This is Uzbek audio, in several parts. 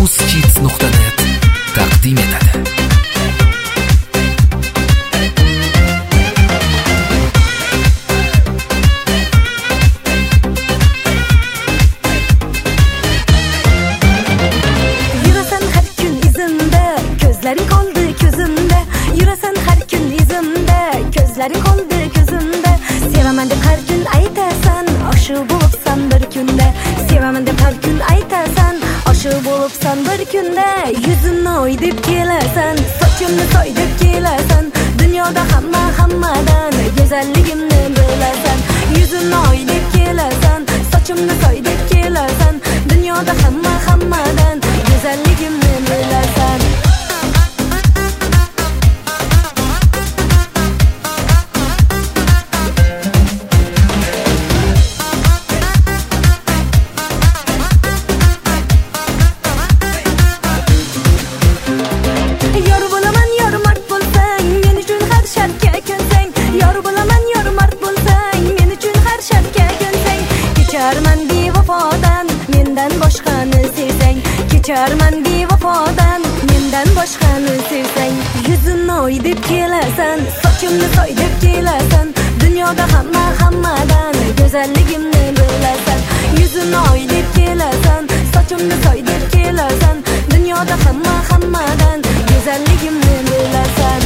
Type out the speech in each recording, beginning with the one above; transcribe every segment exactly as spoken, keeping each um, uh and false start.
uzkids nuqta net taqdim etadi. Yurasan har kun izimda, ko'zlaring qoldi ko'zimda. Yurasan har kun izimda, ko'zlaring qoldi ko'zimda. Sevaman deb har kun aytasan, oshiq bo'libsan bir kunda. Sevaman deb har kun aytasan, oshiq bo'libsan bir kunda. Yuzimni o'y deb kelasan, sochimni soy deb kelasan. Dunyoda hamma hammadan go'zalligimni bilasan. Yuzimni o'y deb kelasan, sochimni soy deb kelasan. Dunyoda hamma hammadan go'zalligimni bilasan. Kecharman bevafodan, mendan boshqani sevsang. Kecharman bevafodan, mendan boshqani sevsang. Yuzimni o'y deb kelasan, sochimni soy deb kelasan. Dunyoda hamma hammadan go'zalligimni bilasan. Yuzimni o'y deb kelasan, sochimni soy deb kelasan. Dunyoda hamma hammadan go'zalligimni bilasan.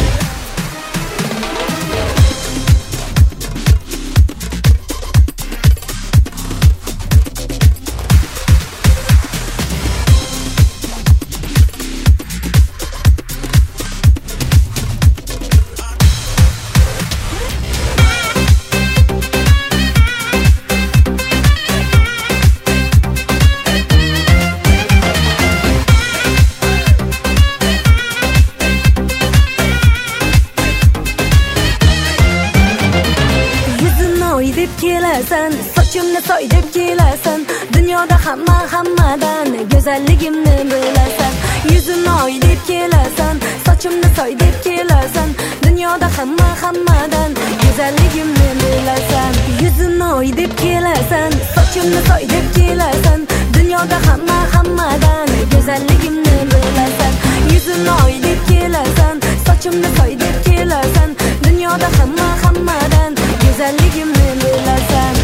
Deb kelasan, sochimni soy deb kelasan. Dunyoda hamma hammadan go'zalligimni bilasan. Yuzimni o'y deb kelasan, sochimni soy deb kelasan. Dunyoda hamma hammadan go'zalligimni bilasan. Yuzimni o'y deb kelasan, sochimni soy deb kelasan. Dunyoda hamma hammadan go'zalligimni bilasan. Yuzimni o'y deb kelasan, sochimni soy deb kelasan. Dunyoda hamma hammadan go'zalligimni bilasan.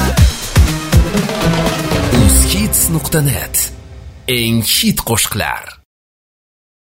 uzkids nuqta net eng hit qo'shiqlar.